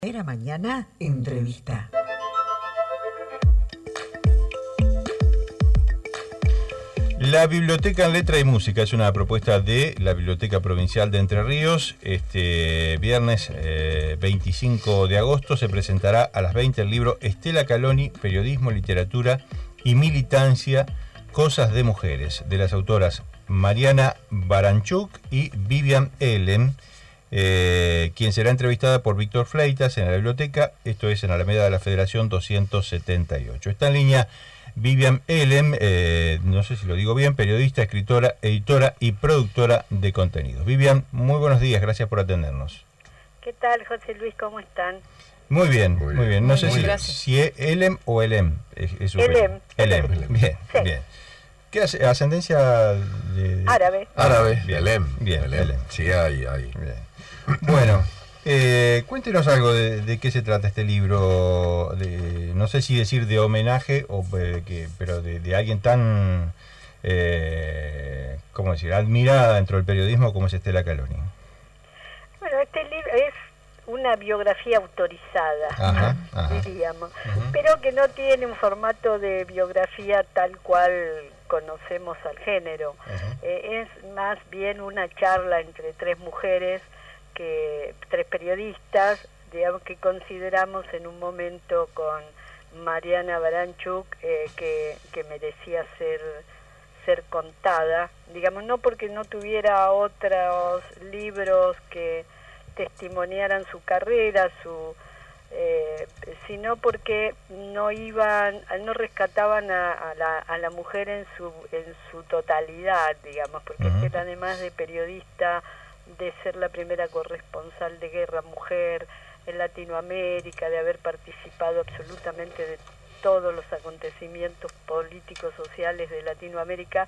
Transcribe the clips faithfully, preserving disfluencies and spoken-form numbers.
Era mañana, entrevista. La Biblioteca en Letra y Música es una propuesta de la Biblioteca Provincial de Entre Ríos. Este viernes eh, veinticinco de agosto se presentará a las veinte el libro Estela Caloni, Periodismo, Literatura y Militancia, Cosas de Mujeres, de las autoras Mariana Baranchuk y Vivian Ellen, eh, quien será entrevistada por Víctor Fleitas en la biblioteca. Esto es en Alameda de la Federación doscientos setenta y ocho. Está en línea Vivian Ellen, eh, no sé si lo digo bien, periodista, escritora, editora y productora de contenidos. Vivian, muy buenos días, gracias por atendernos. ¿Qué tal, José Luis? ¿Cómo están? Muy bien, muy bien. Muy bien. No muy sé bien, si, si es Ellen o Elem. Es, es Elem. Elem, bien, sí. bien. ¿Qué hace? ¿Ascendencia de...? Árabe. Árabe, Bien. Elem. Bien, Elem. Elem. Sí, hay, hay. Bien. Bueno, eh, cuéntenos algo de, de qué se trata este libro, de, no sé si decir de homenaje, o eh, que, pero de, de alguien tan, eh, ¿cómo decir?, admirada dentro del periodismo como es Estela Caloni. Bueno, este libro es una biografía autorizada, Ajá, ajá. diríamos, Ajá. pero que no tiene un formato de biografía tal cual conocemos al género. Eh, es más bien una charla entre tres mujeres, que tres periodistas, digamos, que consideramos en un momento con Mariana Baranchuk eh, que, que merecía ser ser contada, digamos, no porque no tuviera otros libros que testimoniaran su carrera, su eh, sino porque no iban, no rescataban a, a, la, a la mujer en su en su totalidad, digamos, porque Uh-huh. Estela, además de periodista, de ser la primera corresponsal de guerra mujer en Latinoamérica, de haber participado absolutamente de todos los acontecimientos políticos, sociales de Latinoamérica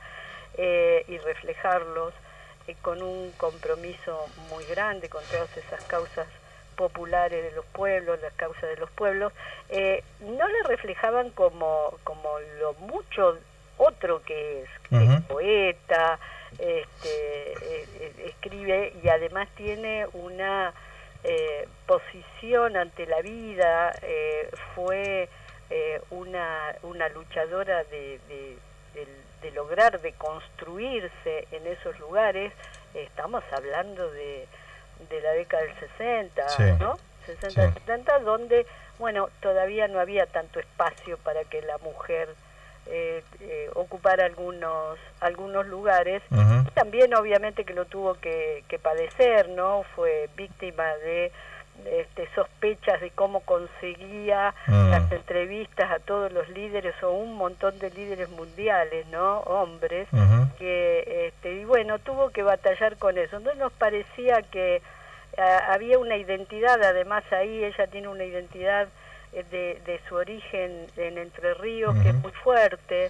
eh, y reflejarlos eh, con un compromiso muy grande con todas esas causas populares de los pueblos, las causas de los pueblos, eh, no la reflejaban como, como lo mucho otro que es, que Uh-huh. es poeta, este, eh, escribe y además tiene una eh, posición ante la vida, eh, fue eh, una, una luchadora de, de, de, de lograr, de construirse en esos lugares. Estamos hablando de, de la década del sesenta, Sí. ¿no? sesenta, Sí. setenta, donde, bueno, todavía no había tanto espacio para que la mujer Eh, eh, ocupar algunos algunos lugares. Uh-huh. Y también obviamente que lo tuvo que, que padecer, ¿no? Fue víctima de, de este, sospechas de cómo conseguía Uh-huh. las entrevistas a todos los líderes o un montón de líderes mundiales, ¿no? Hombres, Uh-huh. que este, y bueno, tuvo que batallar con eso. Entonces nos parecía que uh, había una identidad, además ahí ella tiene una identidad De, de su origen en Entre Ríos, uh-huh. que es muy fuerte.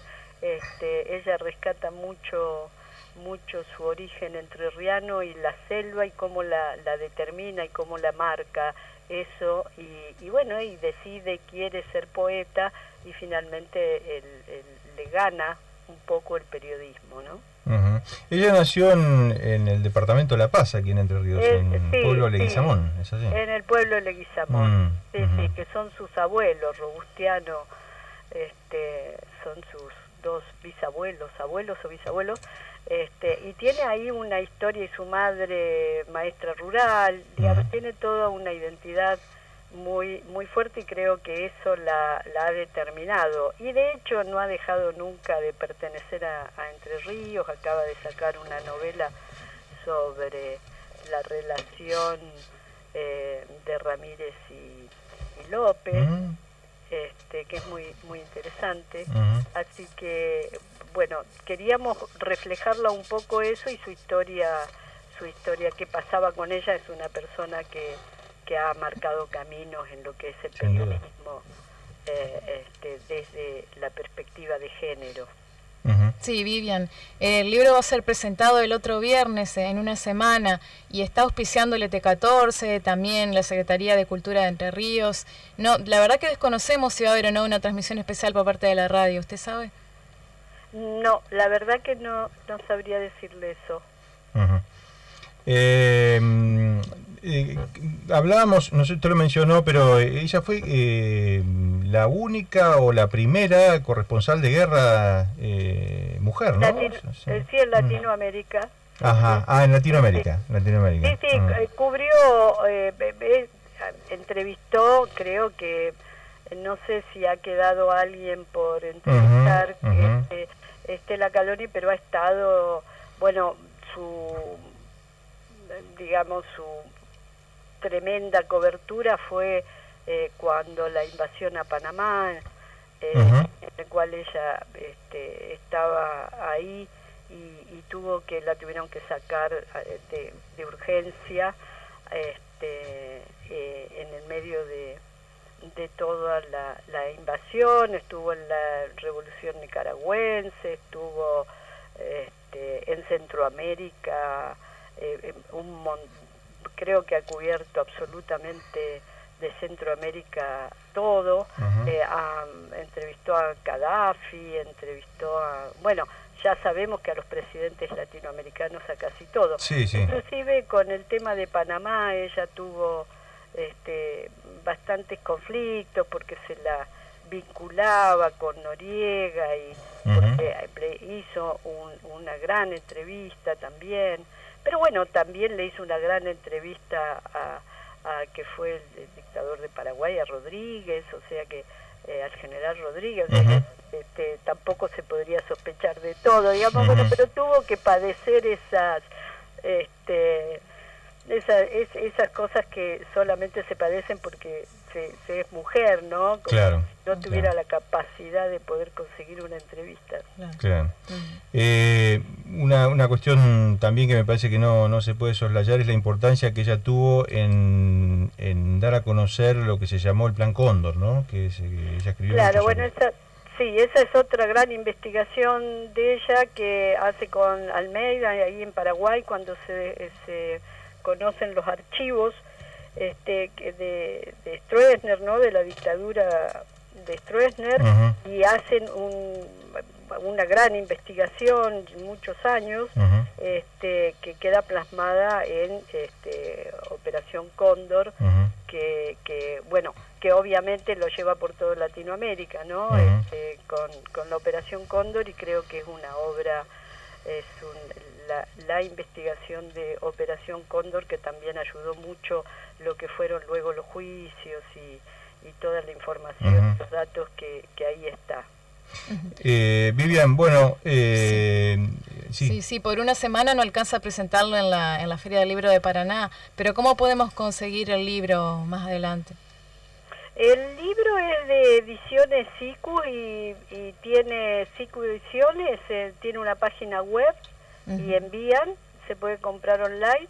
Este, ella rescata mucho mucho su origen entrerriano y la selva y cómo la, la determina y cómo la marca eso, y, y bueno, y decide, quiere ser poeta y finalmente él, él, le gana un poco el periodismo, ¿no? Uh-huh. Ella nació en, en el departamento de La Paz, aquí en Entre Ríos, Eh, en el sí, pueblo de sí. Leguizamón, ¿es así? En el pueblo de Leguizamón, Mm, sí, uh-huh. sí, que son sus abuelos, Robustiano, este, son sus dos bisabuelos, abuelos o bisabuelos, este, y tiene ahí una historia, y su madre maestra rural, digamos, uh-huh. tiene toda una identidad muy muy fuerte, y creo que eso la, la ha determinado, y de hecho no ha dejado nunca de pertenecer a, a Entre Ríos. Acaba de sacar una novela sobre la relación eh, de Ramírez y, y López, Uh-huh. este, que es muy muy interesante. Uh-huh. Así que bueno, queríamos reflejarla un poco eso, y su historia su historia qué pasaba con ella. Es una persona que que ha marcado caminos en lo que es el Sin duda. periodismo eh, este, desde la perspectiva de género. Uh-huh. Sí, Vivian, el libro va a ser presentado el otro viernes, en una semana, y está auspiciando el E T catorce, también la Secretaría de Cultura de Entre Ríos. No, la verdad que desconocemos si va a haber o no una transmisión especial por parte de la radio, ¿usted sabe? No, la verdad que no, no sabría decirle eso. Uh-huh. Eh, Eh, hablábamos, no sé, usted lo mencionó, pero ella fue eh, la única o la primera corresponsal de guerra eh, mujer, ¿no? Latino, sí. Eh, sí, en Latinoamérica. Ajá, ah, en Latinoamérica. Sí, Latinoamérica. sí, sí mm. cubrió, eh, eh, entrevistó, creo que, no sé si ha quedado alguien por entrevistar, uh-huh, uh-huh. Este, Estela Caloni, pero ha estado, bueno, su, digamos, su tremenda cobertura fue eh, cuando la invasión a Panamá, eh, uh-huh. en la cual ella este, estaba ahí y, y tuvo que la tuvieron que sacar de, de urgencia este, eh, en el medio de, de toda la, la invasión. Estuvo en la Revolución Nicaragüense, estuvo este, en Centroamérica, eh, un montón. Creo que ha cubierto absolutamente de Centroamérica todo, uh-huh. eh, a, entrevistó a Gaddafi, entrevistó a... Bueno, ya sabemos que a los presidentes latinoamericanos a casi todos. Sí, sí. Inclusive con el tema de Panamá ella tuvo este, bastantes conflictos porque se la vinculaba con Noriega y uh-huh. porque hizo un, una gran entrevista también. Pero bueno, también le hizo una gran entrevista a, a que fue el, el dictador de Paraguay, a Rodríguez, o sea que eh, al general Rodríguez, uh-huh. o sea que, este, tampoco se podría sospechar de todo, digamos, uh-huh. bueno, pero tuvo que padecer esas, este, esa, es, esas cosas que solamente se padecen porque se, se es mujer, ¿no? Como claro. si no tuviera claro. la capacidad de poder conseguir una entrevista. Claro. claro. Uh-huh. Eh, una, una cuestión también que me parece que no, no se puede soslayar es la importancia que ella tuvo en, en dar a conocer lo que se llamó el Plan Cóndor, ¿no? Que, se, que ella escribió. Claro, bueno, esa, sí, esa es otra gran investigación de ella que hace con Almeida ahí en Paraguay cuando se, se conocen los archivos este, de, de Stroessner, ¿no? De la dictadura de Stroessner, uh-huh. y hacen un, una gran investigación, muchos años, uh-huh. este, que queda plasmada en este, Operación Cóndor, uh-huh. que, que, bueno, que obviamente lo lleva por toda Latinoamérica, ¿no? Uh-huh. Este, con, con la Operación Cóndor, y creo que es una obra, es un, la, la investigación de Operación Cóndor que también ayudó mucho lo que fueron luego los juicios y y toda la información, uh-huh. los datos que, que ahí está. Eh, Vivian, bueno, eh, sí. sí, sí, por una semana no alcanza a presentarlo en la en la Feria del Libro de Paraná, pero ¿cómo podemos conseguir el libro más adelante? El libro es de Ediciones SICU y, y tiene SICU Ediciones, eh, tiene una página web, uh-huh. y envían, se puede comprar online.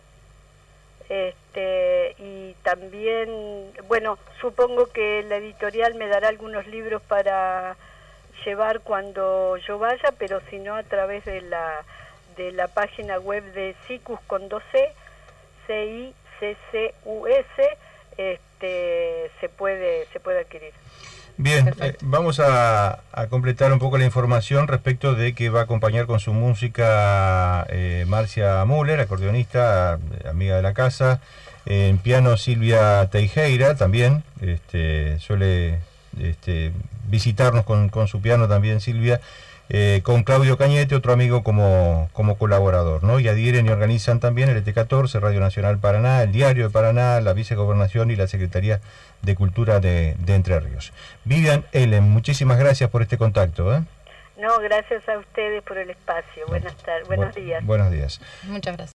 Este, y también, bueno, supongo que la editorial me dará algunos libros para llevar cuando yo vaya, pero si no, a través de la de la página web de SICUS con dos C, C I C C U S, este, se puede se puede adquirir. Bien, eh, vamos a, a completar un poco la información respecto de que va a acompañar con su música eh, Marcia Müller, acordeonista, amiga de la casa, eh, en piano Silvia Teijeira también, este, suele este, visitarnos con, con su piano también Silvia, eh, con Claudio Cañete, otro amigo como, como colaborador, ¿no? Y adhieren y organizan también el E T catorce, Radio Nacional Paraná, el Diario de Paraná, la Vicegobernación y la Secretaría de Cultura de, de Entre Ríos. Vivian Ellen, muchísimas gracias por este contacto, ¿eh? No, gracias a ustedes por el espacio. Buenas tardes, buenos días. Buenos días. Muchas gracias.